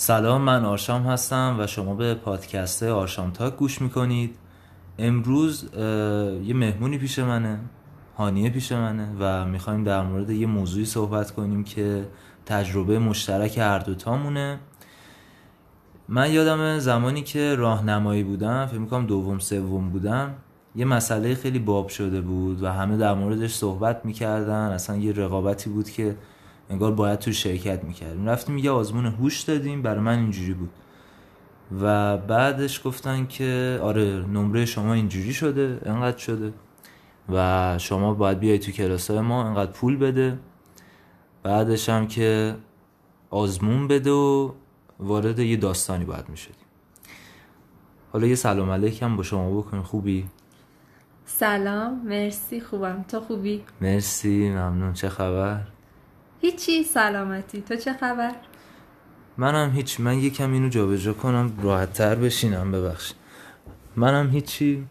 سلام، من آرشام هستم و شما به پادکست آرشام تاک گوش میکنید. امروز یه مهمونی پیش منه، هانیه پیش منه و میخوایم در مورد یه موضوعی صحبت کنیم که تجربه مشترک هر دوتامونه. من یادم زمانی که راهنمایی بودم، فکر میکنم دوم سوم بودم، یه مسئله خیلی باب شده بود و همه در موردش صحبت میکردن. اصلا یه رقابتی بود که انگار باید تو شرکت میکردیم. رفتیم یه آزمون هوش دادیم، برای من اینجوری بود و بعدش گفتن که آره نمره شما اینجوری شده، انقدر شده و شما باید بیای تو کلاسای ما، انقدر پول بده. بعدش هم که آزمون بده و وارد یه داستانی باید میشدیم. حالا یه سلام علیکم با شما بکنیم. خوبی؟ سلام، مرسی، خوبم. تو خوبی؟ مرسی، ممنون. چه خبر؟ هیچی، سلامتی. تو چه خبر؟ منم هیچ. من یکم اینو جابجا کنم راحت تر بشینم. ببخش. منم هیچی.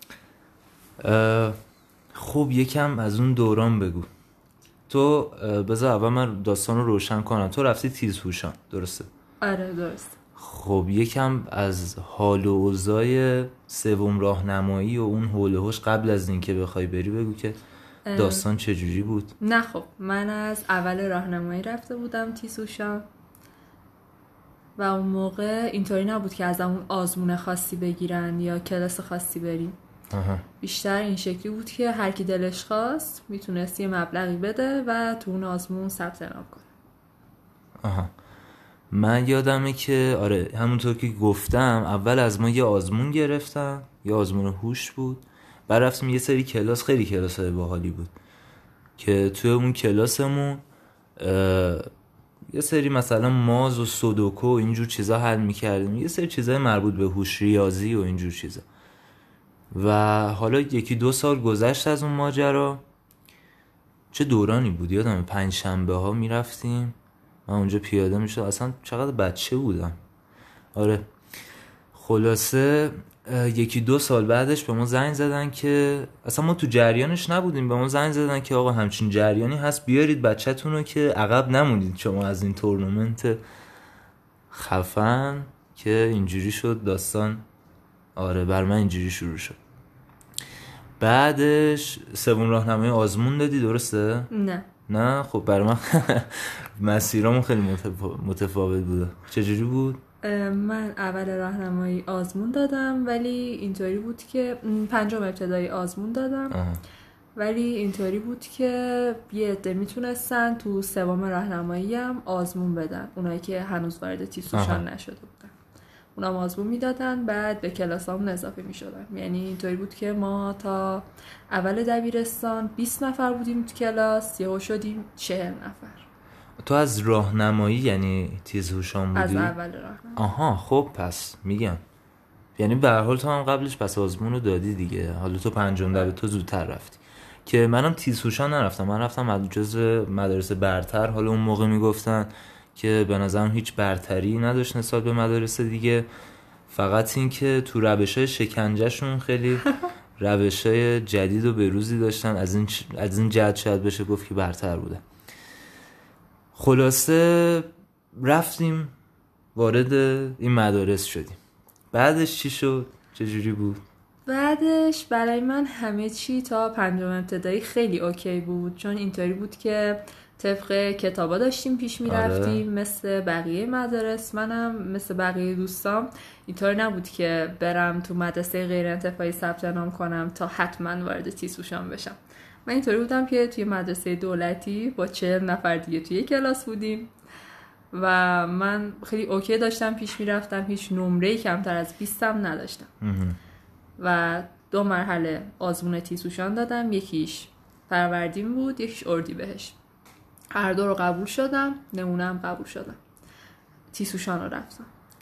خوب یکم از اون دوران بگو. تو بذار اول من داستان رو روشن کنم. تو رفتی تیزهوشان، درسته؟ آره درست. خب یکم از حال و اوضاع سوم راهنمایی و اون حول و حوش قبل از این که بخوای بری بگو که داستان چجوری بود. نه خب من از اول راهنمایی رفته بودم تیسوشان و اون موقع اینطوری نبود که از همون آزمون خاصی بگیرن یا کلاس خاصی بریم. بیشتر این شکلی بود که هر کی دلش خواست میتونست یه مبلغی بده و تو اون آزمون ثبت نام کنه. من یادمه که آره همونطور که گفتم اول از ما یه آزمون گرفتم، یه آزمون هوش بود. بعد رفتیم یه سری کلاس، خیلی کلاسای باحالی بود که توی اون کلاسمون یه سری مثلا ماز و سودوکو و اینجور چیزا حل میکردیم، یه سری چیزای مربوط به هوش، ریاضی و اینجور چیزا. و حالا 1-2 سال گذشت از اون ماجرا. چه دورانی بود، یادم 5 شنبه ها میرفتیم، من اونجا پیاده میشد. اصلا چقدر بچه بودم. آره خلاصه 1-2 سال بعدش به ما زنگ زدن که اصلا ما تو جریانش نبودیم. به ما زنگ زدن که آقا همچین جریانی هست، بیارید بچه‌تون رو که عقب نمونید شما از این تورنمنت خفن. که اینجوری شد داستان. آره بر من اینجوری شروع شد. بعدش سوم راهنمای آزمون دادی، درسته؟ نه خب برای من مسیرامون خیلی متفاوت بوده. چجوری بود؟ من اول راهنمایی آزمون دادم ولی اینطوری بود که 5 ابتدایی آزمون دادم. ولی اینطوری بود که یه عده میتونستن تو سوم راهنمایی هم آزمون بدن، اونایی که هنوز وارد تیسوشان نشده بودن اونام آزمون میدادن، بعد به کلاسامون اضافه میشدن. یعنی اینطوری بود که ما تا اول دبیرستان 20 نفر بودیم تو کلاس، یهو شدیم 40 نفر. تو از راهنمایی یعنی تیزهوشان بودی؟ از اول راهنمایی. خب پس میگم یعنی به هر حال تو هم قبلش پس آزمون رو دادی دیگه. حالا تو پنجم دبیر تو زودتر رفتی. که منم تیزهوشان نرفتم، من رفتم جز مدارس برتر. حالا اون موقع میگفتن که به نظرم هیچ برتری نداشت نسبت به مدارس دیگه، فقط این که تو روش‌های شکنجهشون خیلی روش‌های جدید و بروزی داشتن. از این جهت شاید بشه گفت که برتر بوده. خلاصه رفتیم وارد این مدارس شدیم. بعدش چی شد؟ چجوری بود؟ بعدش برای من همه چی تا 5 ابتدایی خیلی اوکی بود، چون اینطوری بود که طبق کتابا داشتیم پیش میرفتیم. مثل بقیه مدارس منم مثل بقیه دوستام اینطور نبود که برم تو مدرسه غیر انتفاعی ثبت نام کنم تا حتما وارد تیسوشان بشم. من اینطوری بودم که توی مدرسه دولتی با 40 نفر دیگه توی کلاس بودیم و من خیلی اوکی داشتم پیش میرفتم، هیچ نمره‌ای کمتر از 20 هم نداشتم. و 2 مرحله آزمون تیسوشان دادم، یکیش فروردین بود، یکیش اردیبهشت. هر دو رو قبول شدم، نمونه‌ام قبول شدم، تیسوشان رو رفتم.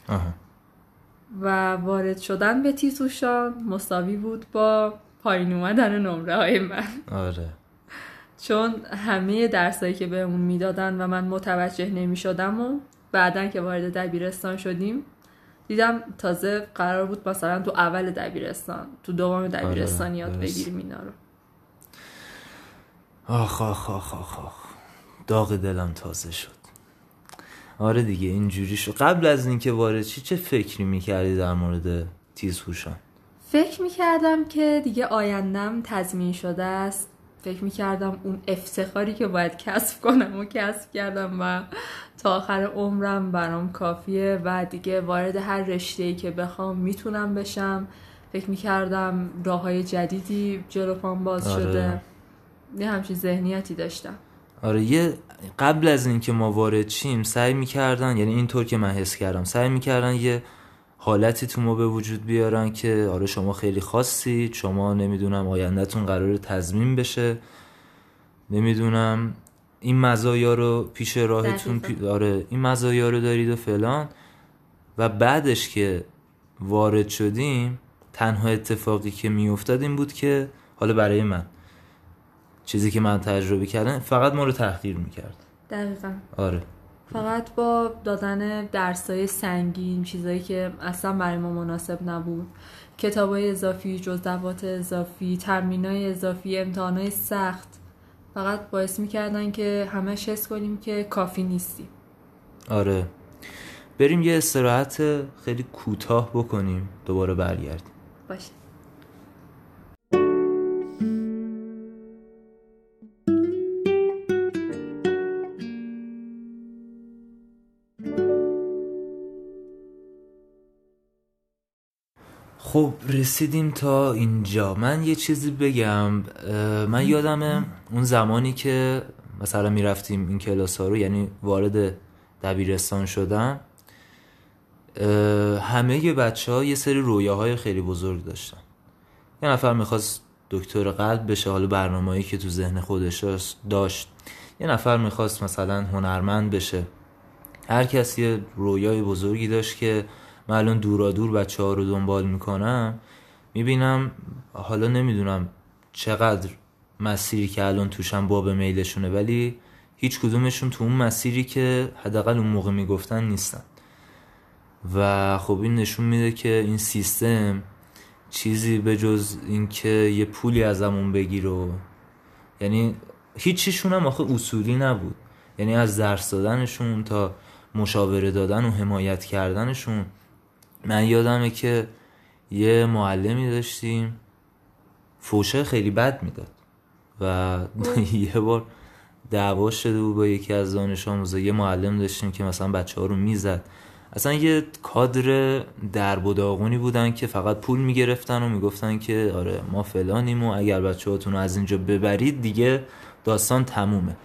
و وارد شدن به تیسوشان مساوی بود با پایین اومدن نمره های من. آره چون همه درسایی که بهمون میدادن و من متوجه نمی شدم و بعدن که وارد دبیرستان شدیم دیدم تازه قرار بود مثلا تو اول دبیرستان، تو دوم دبیرستان یاد بگیریم اینا رو. آخ داغ دلم تازه شد. آره دیگه اینجوری شد. قبل از اینکه وارد چه فکری میکردی در مورد تیزهوشان؟ فکر میکردم که دیگه آیندم تضمین شده است. فکر میکردم اون افتخاری که باید کسب کنم و کسب کردم و تا آخر عمرم برام کافیه و دیگه وارد هر رشته‌ای که بخوام میتونم بشم. فکر میکردم راههای جدیدی جلو پام باز شده. یه همچین ذهنیتی داشتم. آره یه قبل از اینکه ما وارد شیم سعی میکردن، یعنی اینطور که من حس کردم، سعی میکردن یه حالتی تو ما به وجود بیارن که آره شما خیلی خاصید، شما نمیدونم آیندهتون قراره تضمین بشه، نمیدونم این مزایا رو پیش راهتون آره این مزایا رو دارید و فلان. و بعدش که وارد شدیم تنها اتفاقی که میافتاد این بود که حالا برای من چیزی که من تجربه کردم فقط ما رو تحقیر میکرد. دقیقاً. آره فقط با دادن درسای سنگین، چیزایی که اصلا برای ما مناسب نبود، کتابای اضافی، جزوات اضافی، تمرینای اضافی، امتحانای سخت، فقط باعث میکردن که همش حس کنیم که کافی نیستیم. آره بریم یه استراحت خیلی کوتاه بکنیم، دوباره برگردیم. باشه. خب رسیدیم تا اینجا. من یه چیزی بگم. من یادمه اون زمانی که مثلا میرفتیم این کلاس ها رو، یعنی وارد دبیرستان شدم، همه بچه ها یه سری رویاهای خیلی بزرگ داشتن. یه نفر میخواست دکتر قلب بشه، حالا برنامه‌ای که تو ذهن خودش داشت. یه نفر میخواست مثلا هنرمند بشه. هر کسی یه رویای بزرگی داشت که من الان دورا دور بچه ها رو دنبال میکنم، میبینم حالا نمیدونم چقدر مسیری که الان توشن باب میلشونه، ولی هیچ کدومشون تو اون مسیری که حداقل اون موقع میگفتن نیستن. و خب این نشون میده که این سیستم چیزی به جز این که یه پولی ازمون بگیر و یعنی هیچیشون هم آخه اصولی نبود. یعنی از درس دادنشون تا مشاوره دادن و حمایت کردنشون. من یادمه که یه معلمی داشتیم فوشه خیلی بد میداد و یه بار دعوا شده بود با یکی از دانش آموزا. یه معلم داشتیم که مثلا بچه ها رو میزد. اصلا یه کادر درب و داغونی بودن که فقط پول میگرفتن و میگفتن که آره ما فلانیم و اگر بچه هاتون رو از اینجا ببرید دیگه داستان تمومه.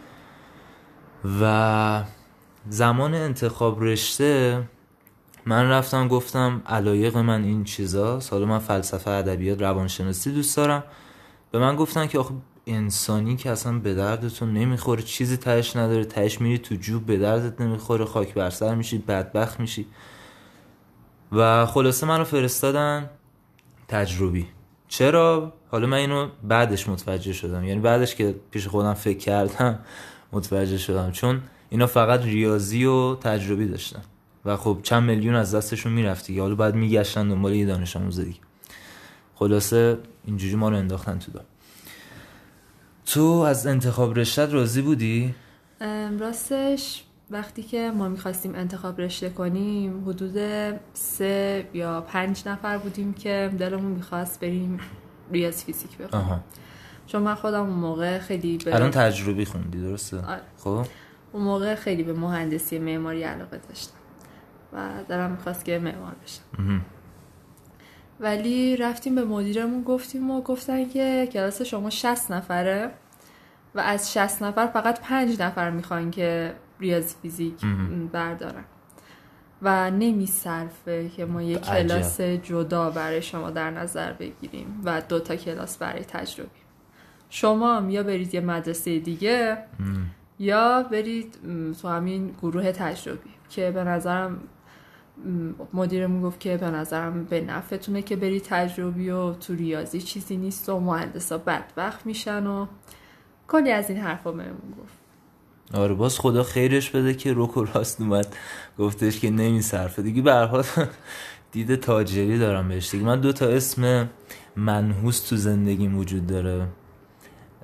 و زمان انتخاب رشته من رفتم گفتم علایق من این چیزا، حالا من فلسفه، ادبیات، روانشناسی دوست دارم. به من گفتن که آخه انسانی که اصلا به دردتون نمیخوره، چیزی تهش نداره، تهش میری تو جوب به دردت نمیخوره، خاک بر سر میشی، بدبخت میشی. و خلاصه منو فرستادن تجربی. چرا؟ حالا من اینو بعدش متوجه شدم، یعنی بعدش که پیش خودم فکر کردم متوجه شدم، چون اینا فقط ریاضی و تجربی داشتن و خب چند میلیون از دستشون میرفتی، حالا بعد میگشتن دنبال یه دانش آموز دیگه. خلاصه اینجوری ما رو انداختن تو دار. تو از انتخاب رشته راضی بودی؟ راستش وقتی که ما میخواستیم انتخاب رشته کنیم حدود 3 یا 5 نفر بودیم که دلمون میخواست بریم ریاضی فیزیک بخونیم. چون من خودم اون موقع خیلی الان تجربی خوندی درسته؟ خب اون موقع خیلی به مهندسی معماری علاقه داشتم و دلم میخواست که معمار بشم. ولی رفتیم به مدیرمون گفتیم و گفتن که کلاس شما 60 نفره و از 60 نفر فقط 5 نفر میخوان که ریاضی فیزیک بردارن و نمیصرفه که ما یک کلاس جدا برای شما در نظر بگیریم و 2 تا کلاس برای تجربی. شما هم یا برید یه مدرسه دیگه یا برید تو همین گروه تجربی که به نظرم مدیرمون گفت که به نظرم به نفعتونه که برید تجربی و تو ریاضی چیزی نیست و مهندسا بدبخت میشن و کلی از این حرفا بهمون گفت. آره باز خدا خیرش بده که روک و راست اومد گفتش که نمیصرفه دیگه. به هر حال دید تاجری دارم بهش دیگه. من 2 تا اسم منحوس تو زندگیم وجود داره.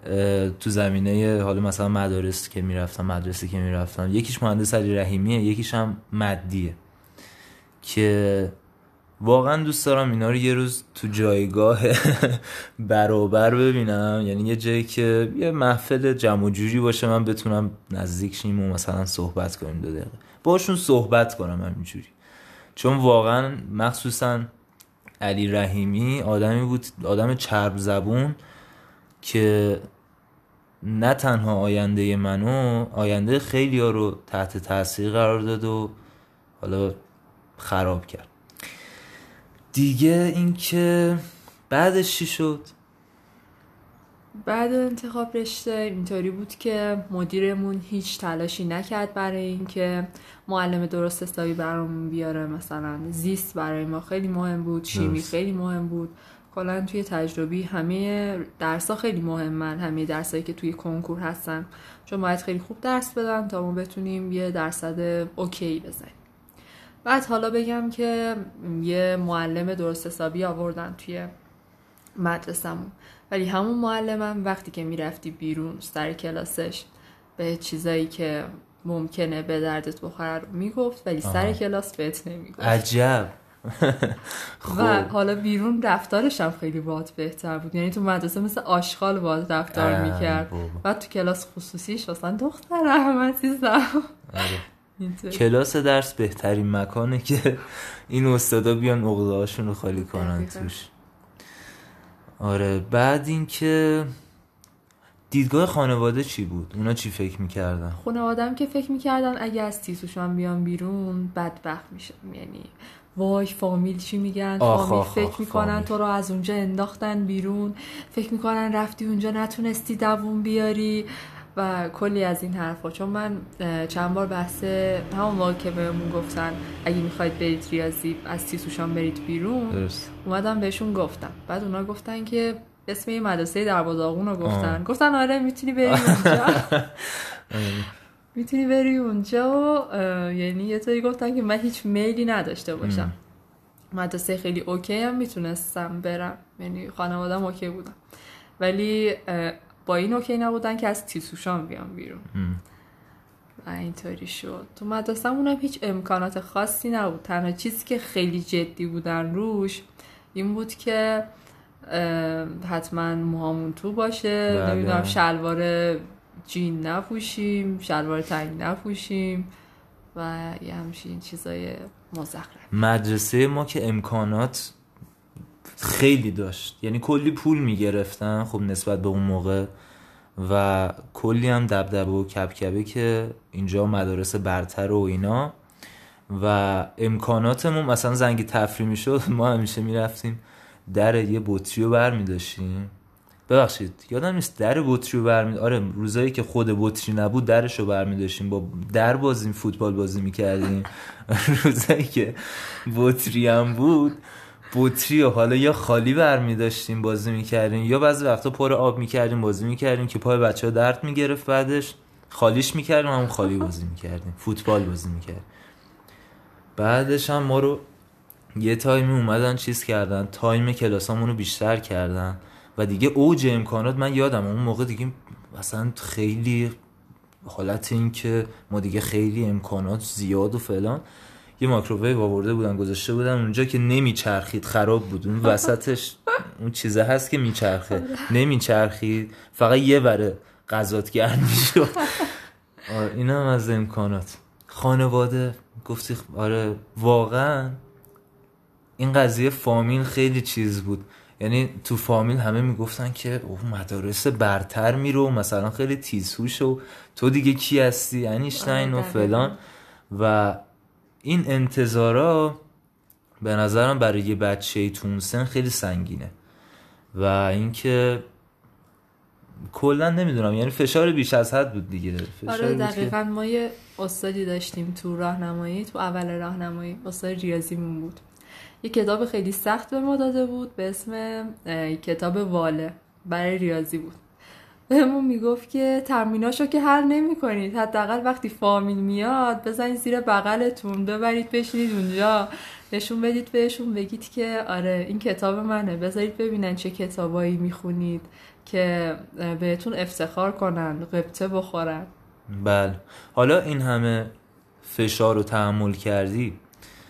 تو زمینه حالا مثلا مدرسه که میرفتم یکیش مهندس علی رحیمیه، یکیش هم مدیه، که واقعا دوست دارم اینا رو یه روز تو جایگاه برابر ببینم، یعنی یه جایی که یه محفل جمع و جوری باشه من بتونم نزدیک شیم و مثلا صحبت کنیم 2 دقیقه باشون صحبت کنم همینجوری. چون واقعا مخصوصا علی رحیمی آدمی بود، آدم چرب زبون که نه تنها آینده منو، آینده خیلی ها رو تحت تاثیر قرار داد و حالا خراب کرد دیگه. این که بعدش چی شد؟ بعد انتخاب رشته اینطوری بود که مدیرمون هیچ تلاشی نکرد برای این که معلم درست حسابی برامون بیاره. مثلا زیست برای ما خیلی مهم بود، شیمی خیلی مهم بود، کلا توی تجربی همه درس‌ها خیلی مهمن، همه درسایی که توی کنکور هستن، چون باید خیلی خوب درس بدن تا ما بتونیم یه درصد اوکی بزنیم. بعد حالا بگم که یه معلم درست حسابی آوردن توی مدرسمون، ولی همون معلمم وقتی که میرفتی بیرون سر کلاسش به چیزایی که ممکنه به دردت بخوره رو میگفت، ولی سر کلاس بهت نمیگفت. عجب. و حالا بیرون رفتارش هم خیلی باهات بهتر بود، یعنی تو مدرسه مثل آشغال باهات رفتار میکرد، بعد تو کلاس خصوصیش مثلا دخترم عزیزم. کلاس درس بهترین مکانه که این استادا بیان عقده‌هاشون رو خالی کنن توش. آره. بعد این که دیدگاه خانواده چی بود؟ اونا چی فکر میکردن؟ خانواده‌ام که فکر میکردن اگه از تیسوشان بیان بیرون بدبخت میشه، یعنی وای فامیل چی میگن، فامیل فکر میکنن تو رو از اونجا انداختن بیرون، فکر میکنن رفتی اونجا نتونستی دووم بیاری و کلی از این حرفا. چون من چند بار بحث همون موقع که بهمون گفتن اگه میخواید برید ریاضی از تیسوشان برید بیرون درست. اومدم بهشون گفتم، بعد اونا گفتن که اسم یه مدرسه دروازه‌آغون رو گفتن آره میتونی بری اونجا. میتونی بری اونجا و یعنی یه طوری گفتن که من هیچ میلی نداشته باشم. مدرسه خیلی اوکی هم میتونستم برم، یعنی خانوادم اوکی بودم، ولی با این اوکی نبودن که از تیسوشان بیام بیرون. و اینطوری شد. تو مدرسه‌مون هم هیچ امکانات خاصی نبود، تنها چیزی که خیلی جدی بودن روش این بود که حتما موهامون تو باشه، نمیدونم شلوار جین نپوشیم، شلوار تنگ نپوشیم و یه همچین چیزای مزخرف. مدرسه ما که امکانات خیلی داشت، یعنی کلی پول میگرفتن خب نسبت به اون موقع و کلی هم دبدبه و کبکبه که اینجا مدارس برتر و اینا، و امکاناتمون مثلا زنگ تفریح میشد ما همیشه میرفتیم در یه بطری رو برمیداشتیم، ببخشید یادم نیست در بطری رو آره روزایی که خود بطری نبود درش رو برمیداشتیم، با در بازیم فوتبال بازی میکردیم. روزایی که بطری هم بود بطری رو حالا یا خالی برمیداشتیم بازی میکردیم، یا بعضی وقتا پر آب میکردیم بازی میکردیم که پای بچه ها درد میگرفت، بعدش خالیش میکردیم همون خالی بازی میکردیم، فوتبال بازی میکردیم. بعدش هم ما رو یه تایمی اومدن چیز کردن، تایم کلاسامون رو بیشتر کردن و دیگه اوج امکانات. من یادم اون موقع دیگه مثلا خیلی حالت این که ما دیگه خیلی امکانات زیاد و فلان، یه مایکروویو آورده بودن گذاشته بودن اونجا که نمیچرخید، خراب بود، اون وسطش اون چیزه هست که میچرخه، نمیچرخید، فقط یه بره غذات گرم میشد. اینا هم از امکانات. خانواده گفتی آره واقعا این قضیه فامیل خیلی چیز بود، یعنی تو فامیل همه میگفتن که اوه مدارس برتر میرو، مثلا خیلی تیزهوش و تو دیگه کی هستی اینشتین و فلان، و این انتظارا به نظرم برای یه بچه تو اون سن خیلی سنگینه و اینکه کلا نمیدونم یعنی فشار بیش از حد بود دیگه. آره دقیقاً. ما یه استادی داشتیم تو راهنمایی، تو اول راهنمایی استاد ریاضیمون بود، یه کتاب خیلی سخت به ما داده بود به اسم کتاب واله برای ریاضی بود. بهمون میگفت که تمریناشو که حل نمی‌کنید، حداقل وقتی فامیل میاد بزنید زیر بغلتون، ببرید بشینید اونجا، نشون بدید بهشون، بگید که آره این کتاب منه، بذارید ببینن چه کتابایی میخونید که بهتون افتخار کنن، غبطه بخورن. بله. حالا این همه فشار رو تحمل کردی،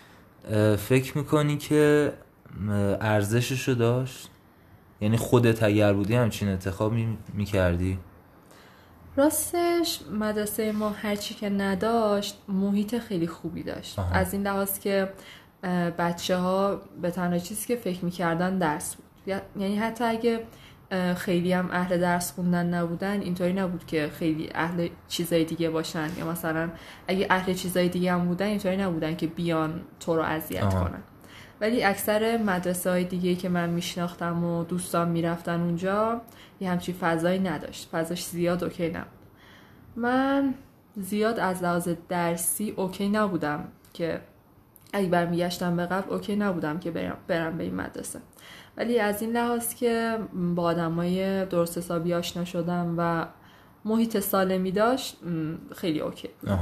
فکر میکنی که ارزششو داشت؟ یعنی خودت اگر بودی همچین انتخاب میکردی؟ راستش مدرسه ما هرچی که نداشت محیط خیلی خوبی داشت. از این لحاظ که بچه ها به تنها چیزی که فکر میکردن درس بود. یعنی حتی اگه خیلی هم اهل درس خوندن نبودن، اینطوری نبود که خیلی اهل چیزای دیگه باشن، یا مثلا اگه اهل چیزای دیگه هم بودن اینطوری نبودن که بیان تو رو اذیت کنن. ولی اکثر مدرسه های دیگه که من میشناختم و دوستان میرفتن اونجا یه همچین فضایی نداشت، فضاش زیاد اوکی نبود. من زیاد از لحاظ درسی اوکی نبودم که اگه برمیگشتم به قبل اوکی نبودم که برم به این مدرسه، ولی از این لحاظ که با آدمای درست حسابی آشنا شدم و محیط سالمی داشت خیلی اوکی بود.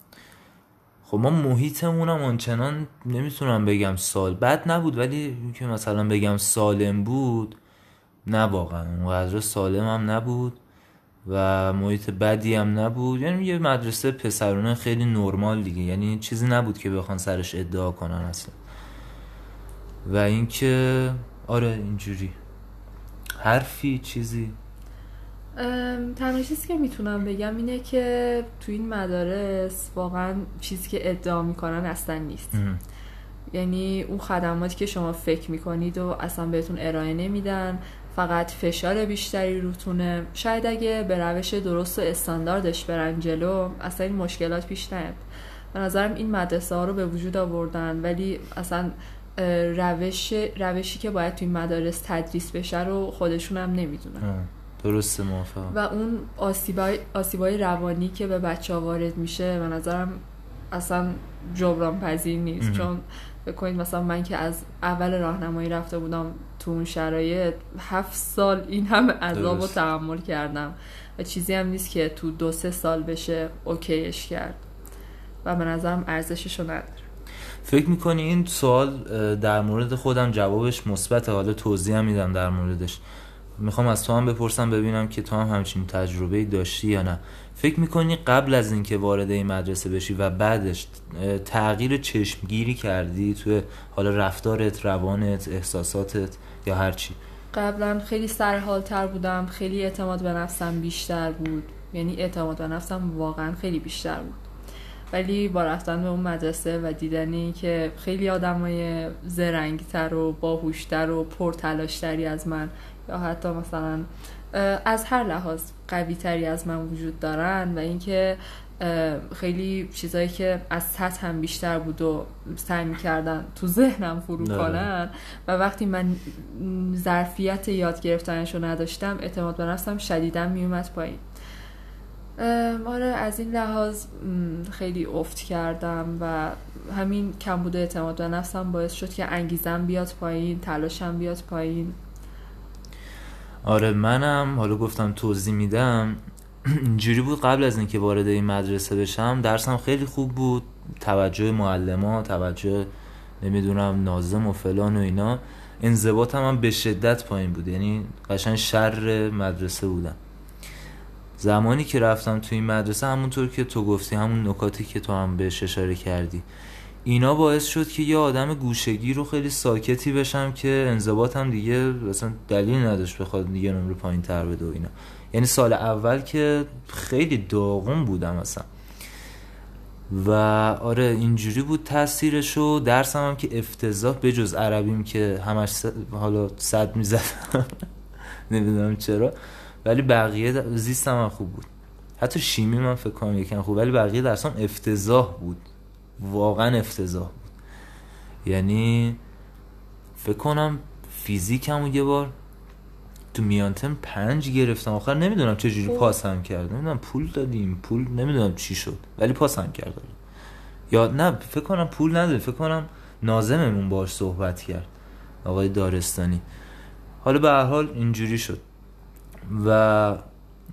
خب ما محیطمونم آنچنان نمیتونم بگم بد نبود، ولی که مثلا بگم سالم بود نه، واقعا اونقدر سالم هم نبود و محیط بدی هم نبود. یعنی یه مدرسه پسرونه خیلی نرمال دیگه، یعنی چیزی نبود که بخوان سرش ادعا کنن اصلا. و اینکه آره اینجوری حرفی چیزی تنها چیزی که میتونم بگم اینه که تو این مدارس واقعا چیزی که ادعا میکنن اصلا نیست. یعنی اون خدماتی که شما فکر میکنید و اصلا بهتون ارائه نمیدن، فقط فشار بیشتری روتونه. شاید اگه به روش درست و استانداردش برن جلو اصلا این مشکلات پیش نیاد. به نظرم این مدرسه ها رو به وجود آوردن ولی اصلا روشی که باید تو این مدارس تدریس بشه رو خودشون هم نمیدونن. درسته، موافقم. و اون آسیبای روانی که به بچه ها وارد میشه به نظرم اصلا جبران پذیر نیست. چون بکنید مثلا من که از اول راهنمایی رفته بودم تو اون شرایط 7 سال این همه عذاب رو تحمل کردم و چیزی هم نیست که تو 2-3 سال بشه اوکیش کرد و به نظرم ارزششو نداره. فکر میکنی این سوال در مورد خودم جوابش مثبته، حالا توضیح هم میدم در موردش. میخوام از تو هم بپرسم ببینم که تو هم همچین تجربه‌ای داشتی یا نه. فکر میکنی قبل از اینکه وارد این مدرسه بشی و بعدش تغییر چشمگیری کردی توی حالا رفتارت، روانت، احساساتت یا هر چی؟ قبلا خیلی سرحال‌تر بودم، خیلی اعتماد به نفسم بیشتر بود، یعنی اعتماد به نفسم واقعا خیلی بیشتر بود. ولی با رفتن به اون مدرسه و دیدنی که خیلی آدمای زرنگ‌تر و باهوش‌تر و پرتلاش‌تری از من یا حتی مثلا از هر لحاظ قوی‌تری از من وجود دارن و اینکه خیلی چیزایی که از سطح هم بیشتر بود و سعی می‌کردن تو ذهنم فرو کنن و وقتی من ظرفیت یاد گرفتنشو نداشتم اعتماد به نفسم شدیداً میومد پایین. آره از این لحاظ خیلی افت کردم و همین کمبود اعتماد به نفسم باعث شد که انگیزم بیاد پایین، تلاشم بیاد پایین. آره منم حالا گفتم توضیح میدم. اینجوری بود قبل از اینکه وارد این مدرسه بشم درسم خیلی خوب بود، توجه معلم‌ها، توجه نمیدونم ناظم و فلان و اینا. انضباطم هم به شدت پایین بود، یعنی قشنگ شر مدرسه بودم. زمانی که رفتم تو این مدرسه همونطور که تو گفتی، همون نکاتی که تو هم بهش اشاره کردی، اینا باعث شد که یه آدم گوشه‌گیر رو خیلی ساکتی بشم که انضباطم دیگه مثلا دلیل نداشت بخواد دیگه نمره پایین تر بده و اینا. یعنی سال اول که خیلی داغون بودم اصلا و آره اینجوری بود تاثیرشو. درسم هم که افتضاح، بجز عربیم که همش حالا 100 میزدم نمیدونم چرا، ولی بقیه زیستم هم خوب بود. حتی شیمی من فکر کنم یکم خوب، ولی بقیه درسام افتضاح بود، واقعا افتضاح بود. یعنی فکر کنم فیزیکمو یه بار تو میان ترم 5 گرفتم، آخر نمیدونم چه جوری پاسم کرد، نمیدونم پول دادیم، پول نمیدونم چی شد، ولی پاسم کرد. یا نه فکر کنم پول ندادیم، فکر کنم ناظممون باهاش صحبت کرد، آقای دارستانی. حالا به هر حال اینجوری شد و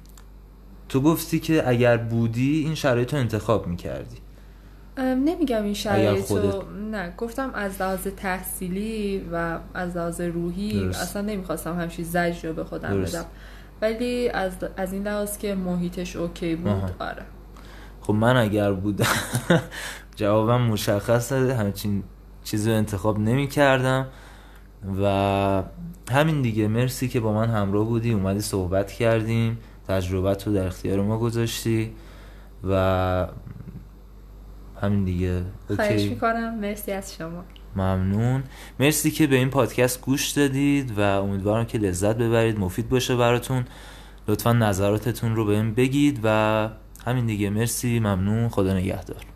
تو گفتی که اگر بودی این شرایط رو انتخاب میکردی. نمیگم این شرایط رو، نه، گفتم از لحاظ تحصیلی و از لحاظ روحی درست. اصلا نمیخواستم همچین زجر رو به خودم بدم، ولی از این لحاظ که محیطش اوکی بود آره. خب من اگر بودم جوابم مشخصه، همچین چیزی رو انتخاب نمی کردم و همین دیگه. مرسی که با من همراه بودی، اومدی صحبت کردیم، تجربت رو در اختیار ما گذاشتی و همین دیگه. خواهش میکنم. مرسی از شما. ممنون. مرسی که به این پادکست گوش دادید و امیدوارم که لذت ببرید، مفید باشه براتون. لطفا نظراتتون رو بهم بگید و همین دیگه. مرسی، ممنون، خدا نگهدار.